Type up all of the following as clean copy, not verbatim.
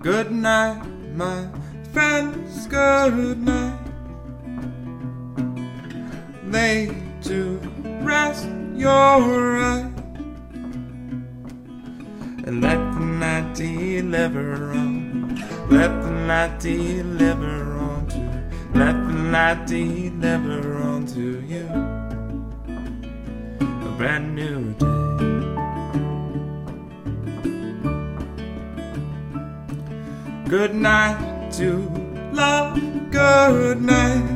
Good night, my friends, good night. Lay to rest your eyes, and let the night deliver on. Let the night deliver on to. Let the night deliver on to you. A brand new day. Good night to love, good night.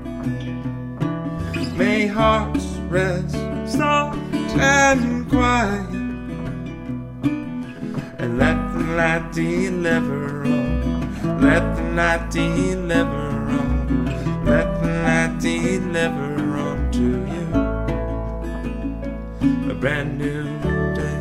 May hearts rest soft and quiet, and let the night deliver on. Let the night deliver on. Let the night deliver on to you. A brand new day.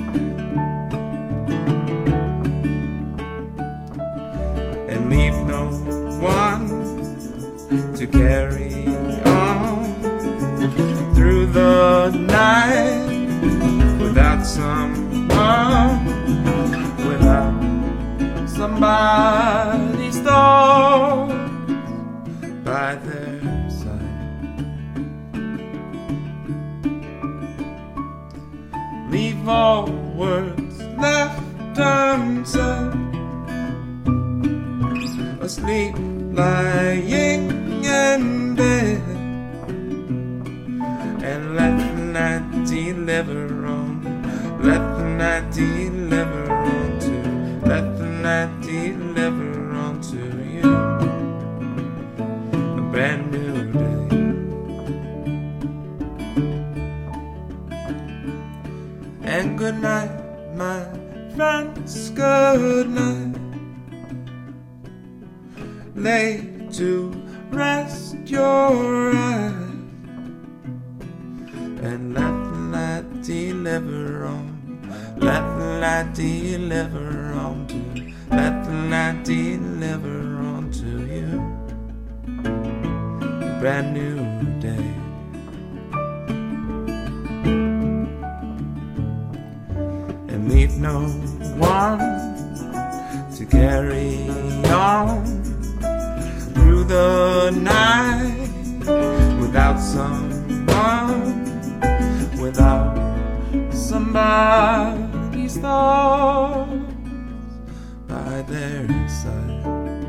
And leave no one to carry on through the night without someone, without somebody's thought by their side. Leave all words left unsaid, asleep, lying in bed, and let the night deliver on. Let the night deliver on to. Let the night deliver on to you. A brand new day. And good night, my friends, good night. Lay to rest your eyes, and let the light deliver on. Let the light deliver on to. Let the light deliver on to you. A brand new day. And leave no one to carry on through the night without someone, without somebody's thoughts by their side.